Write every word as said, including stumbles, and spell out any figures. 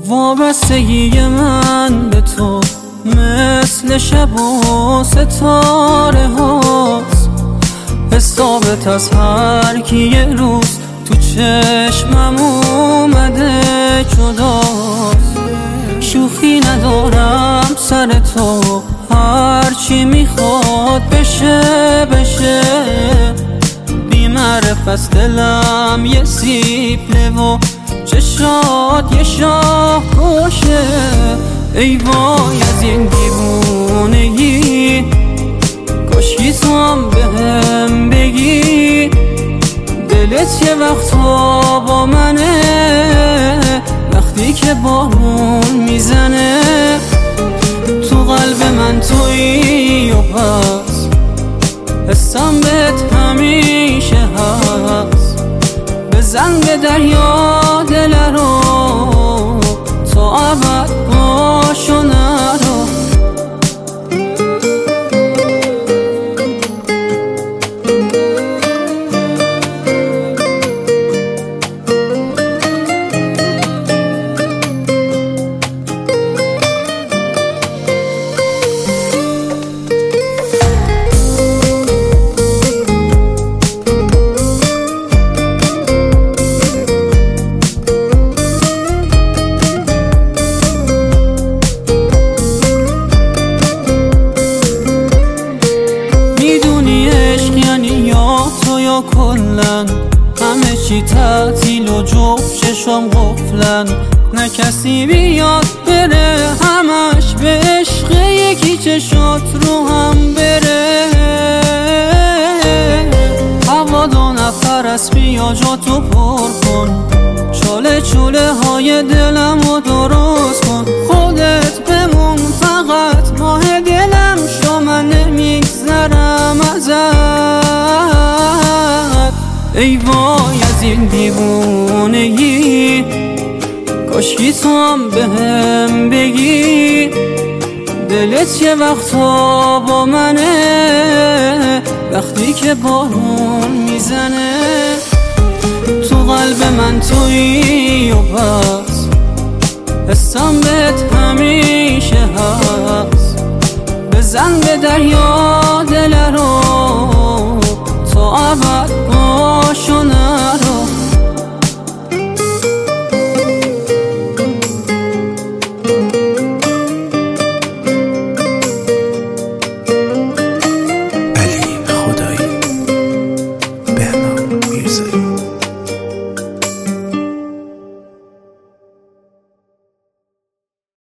وابستگی من به تو مثل شب و ستاره هاست، حسابت از هر کی یه روز تو چشمم اومده جداست. شوخی ندارم سر تو، هرچی میخواد بشه بشه. بی‌معرف از دلم یه سیپله و چشات یه شاه کشه. ای وای از این دیوونگی، کاشکی تو هم بهم بگی دلت یه وقتا با منه، وقتی که بارون میزنه تو قلب من تویی و پس حسم بهت همیشه هست. بزن به دریا دل رو تا ابد باش و نرو. یا کلن همه چی تعطیل و جفت چشم قفلن، نه کسی بیاد بره همش به عشق یکی چشات رو هم بره. هوا دو نفر است بیا جاتو پر کن، چاله چوله های دلم رو درست کن. خودت بمون فقط ماه دلم شو، من نمیگذرم ازت. ای وای از این دیوونگی، کاشکی تو هم بهم بگی دلت یه وقتا با منه، وقتی که بارون میزنه تو قلب من تویی و پس حسم بهت همیشه هست. بزن به دریا دل رو تا ابد